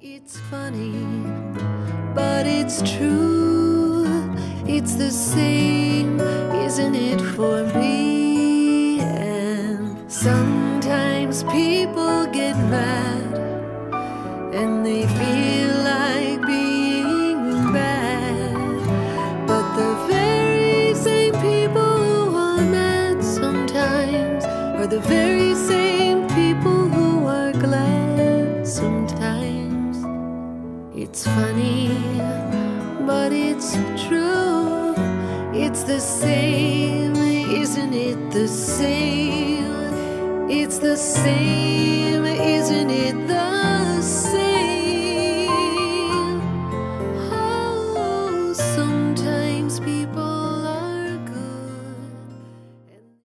It's funny, but it's true. It's the same, isn't it, for me? And sometimes people get mad and they feel like being bad. But the very same people who are mad sometimes are the very same people who are glad sometimes. It's funny, but it's true. It's the same, isn't it the same? It's the same, isn't it the